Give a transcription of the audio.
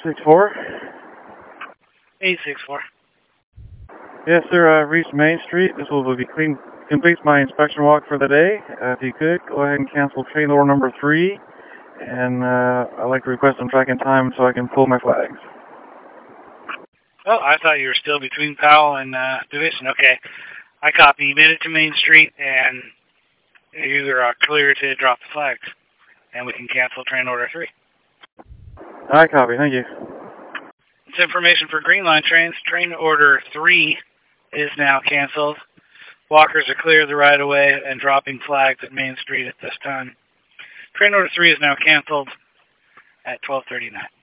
864. 864. Yes, sir. I've reached Main Street. This will complete my inspection walk for the day. If you could, go ahead and cancel train order number 3. And I'd like to request some tracking time so I can pull my flags. Oh, I thought you were still between Powell and Division. Okay. I copy. You made it to Main Street, and you are clear to drop the flags. And we can cancel train order 3. I copy. Thank you. It's information for Green Line trains. Train order 3 is now canceled. Walkers are clear of the right-of-way and dropping flags at Main Street at this time. Train order 3 is now canceled at 12:39.